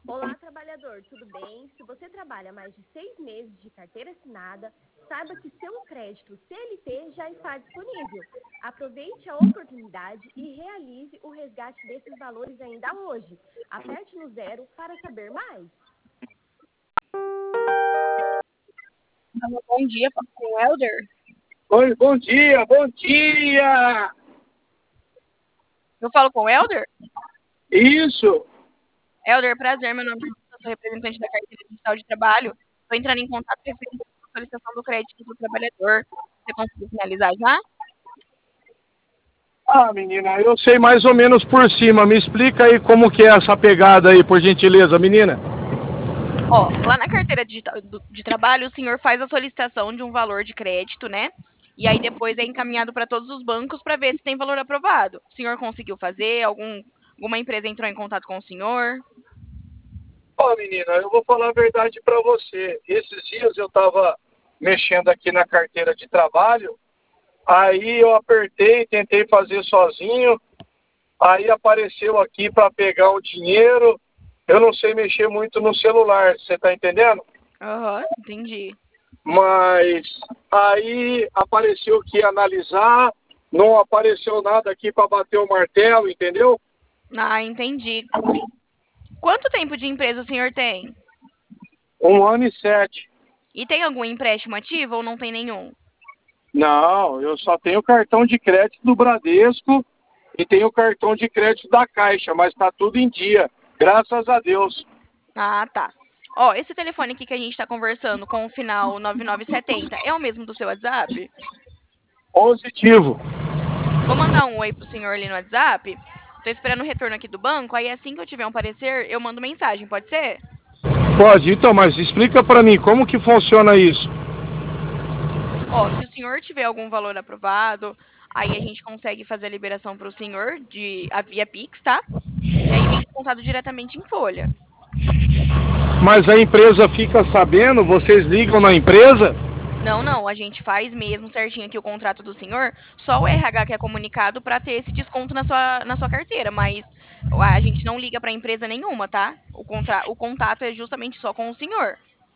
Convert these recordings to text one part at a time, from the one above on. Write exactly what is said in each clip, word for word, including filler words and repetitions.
Olá, trabalhador, tudo bem? Se você trabalha mais de seis meses de carteira assinada, saiba que seu crédito C L T já está disponível. Aproveite a oportunidade e realize o resgate desses valores ainda hoje. Aperte no zero para saber mais. Bom dia, falo com o Helder. Oi, bom dia, bom dia! Eu falo com o Helder? Isso! Helder, prazer, meu nome é Juliana, sou representante da carteira digital de trabalho. Estou entrando em contato referente à solicitação do crédito do trabalhador. Você conseguiu finalizar já? Ah, menina, eu sei mais ou menos por cima. Me explica aí como que é essa pegada aí, por gentileza, menina. Ó, lá na carteira digital do- de trabalho, o senhor faz a solicitação de um valor de crédito, né? E aí depois é encaminhado para todos os bancos para ver se tem valor aprovado. O senhor conseguiu fazer? Algum, alguma empresa entrou em contato com o senhor? Ó, menina, eu vou falar a verdade pra você. Esses dias eu tava mexendo aqui na carteira de trabalho, aí eu apertei, tentei fazer sozinho, aí apareceu aqui pra pegar o dinheiro. Eu não sei mexer muito no celular, você tá entendendo? Aham, entendi. Mas aí apareceu que ia analisar, não apareceu nada aqui para bater o martelo, entendeu? Ah, entendi. Quanto tempo de empresa o senhor tem? Um ano e sete. E tem algum empréstimo ativo ou não tem nenhum? Não, eu só tenho cartão de crédito do Bradesco e tenho cartão de crédito da Caixa, mas tá tudo em dia, graças a Deus. Ah, tá. Ó, esse telefone aqui que a gente tá conversando com o final nove nove sete zero é o mesmo do seu WhatsApp? Positivo. Vou mandar um oi pro senhor ali no WhatsApp. Tô esperando o retorno aqui do banco, aí assim que eu tiver um parecer, eu mando mensagem, pode ser? Pode, então, mas explica para mim como que funciona isso. Ó, se o senhor tiver algum valor aprovado, aí a gente consegue fazer a liberação pro senhor de a via Pix, tá? E aí vem descontado diretamente em folha. Mas a empresa fica sabendo, vocês ligam na empresa? Não, não, a gente faz mesmo certinho aqui o contrato do senhor, só o R H que é comunicado para ter esse desconto na sua, na sua carteira, mas a gente não liga para empresa nenhuma, tá? O, contra, o contato é justamente só com o senhor.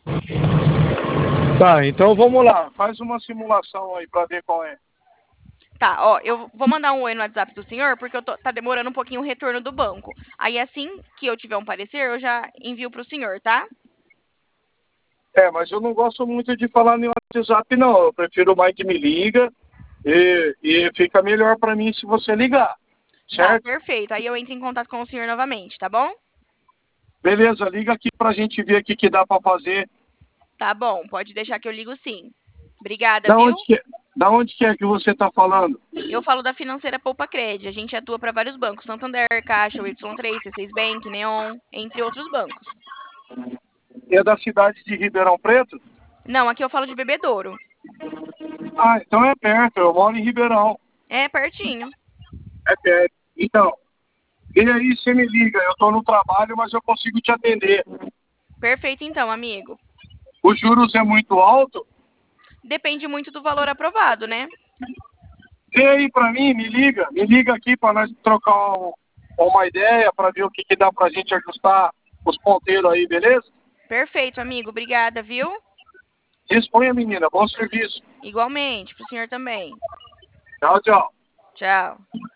Tá, então vamos lá, faz uma simulação aí para ver qual é. Tá, ó, eu vou mandar um oi no WhatsApp do senhor, porque eu tô, tá demorando um pouquinho o retorno do banco. Aí assim que eu tiver um parecer, eu já envio pro senhor, tá? É, mas eu não gosto muito de falar no WhatsApp, não. Eu prefiro mais que me liga e, e fica melhor para mim se você ligar, Tá, certo? perfeito. Aí eu entro em contato com o senhor novamente, tá bom? Beleza, liga aqui pra gente ver o que, que dá para fazer. Tá bom, pode deixar que eu ligo sim. Obrigada, Da viu? onde que, da onde que é que você tá falando? Eu falo da financeira Poupa Cred. A gente atua para vários bancos, Santander, Caixa, o Y três, C seis Bank, Neon, entre outros bancos. É da cidade de Ribeirão Preto? Não, aqui eu falo de Bebedouro. Ah, então é perto, eu moro em Ribeirão. É pertinho. É perto. Então, e aí você me liga, eu tô no trabalho, mas eu consigo te atender. Perfeito então, amigo. Os juros é muito alto? Depende muito do valor aprovado, né? Vê aí pra mim, me liga, me liga aqui pra nós trocar um- uma ideia, pra ver o que, que dá pra gente ajustar os ponteiros aí, beleza? Perfeito, amigo. Obrigada, viu? Disponha, menina, bom serviço. Igualmente, pro senhor também. Tchau, tchau. Tchau.